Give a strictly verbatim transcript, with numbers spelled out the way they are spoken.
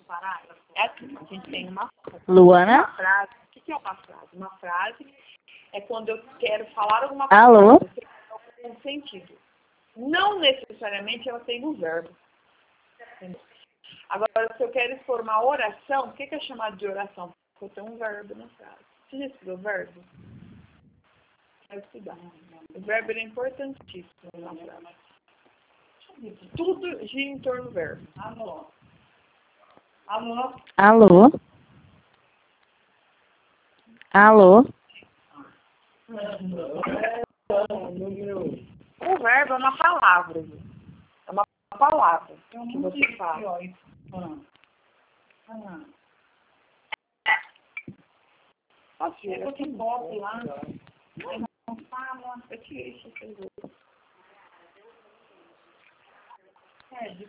parágrafo? É assim, a gente tem uma, Luana? uma frase. O que é uma frase? Uma frase é quando eu quero falar alguma coisa. Alô? Com sentido. Não necessariamente ela tem um verbo. Entendeu? Agora, se eu quero expor uma oração, o que é chamado de oração? Porque eu tenho um verbo na frase. Você já estudou verbo? Vai estudar. O verbo é importantíssimo na frase. Tudo gira em torno do verbo. Alô? Alô? Alô? Alô? O verbo é uma palavra. É uma palavra que você fala. Posso ver? Eu tenho boto lá. Não fala. Eu tirei isso. É,